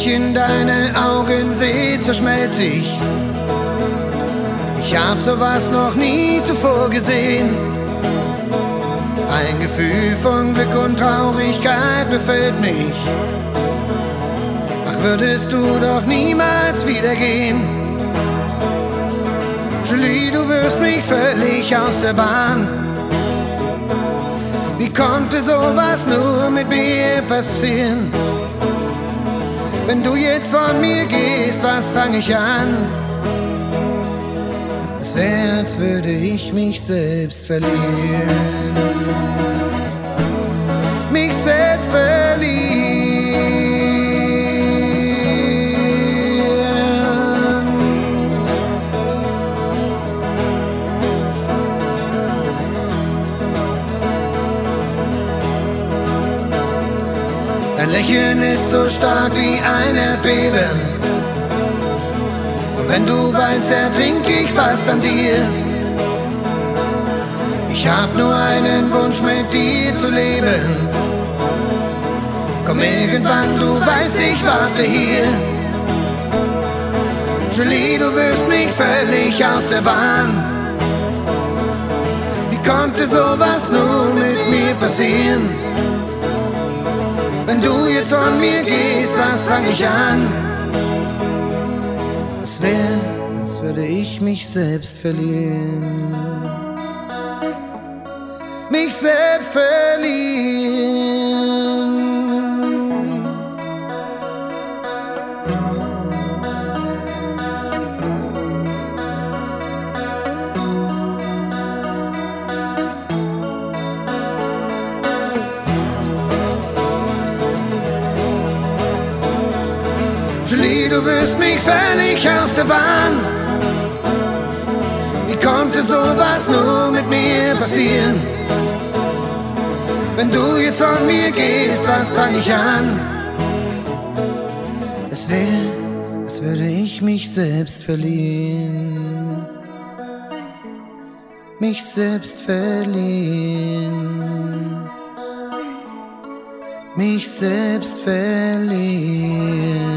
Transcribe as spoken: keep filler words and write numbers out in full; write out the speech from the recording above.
in deine Augen seh, zerschmelz ich. Ich hab sowas noch nie zuvor gesehen. Ein Gefühl von Glück und Traurigkeit befällt mich. Ach, würdest du doch niemals wieder gehen. Julie, du wirst mich völlig aus der Bahn. Wie konnte sowas nur mit mir passieren? Wenn du jetzt von mir gehst, was fang ich an? Es wär, als würde ich mich selbst verlieren. Mich selbst verlieren. Dein Lächeln ist so stark wie ein Erdbeben. Und wenn du weinst, ertrink ich fast an dir. Ich hab nur einen Wunsch, mit dir zu leben. Komm irgendwann, du weißt, ich warte hier. Julie, du wirst mich völlig aus der Bahn. Wie konnte sowas nur mit mir passieren? Wenn du jetzt von mir gehst, was fang ich an? Es wär, als würde ich mich selbst verlieren. Mich selbst verlieren. Julie, du wirst mich völlig aus der Bahn. Wie konnte sowas nur mit mir passieren? Wenn du jetzt von mir gehst, was fang ich an? Es wär, als würde ich mich selbst verlieren. Mich selbst verlieren. Mich selbst verlieren.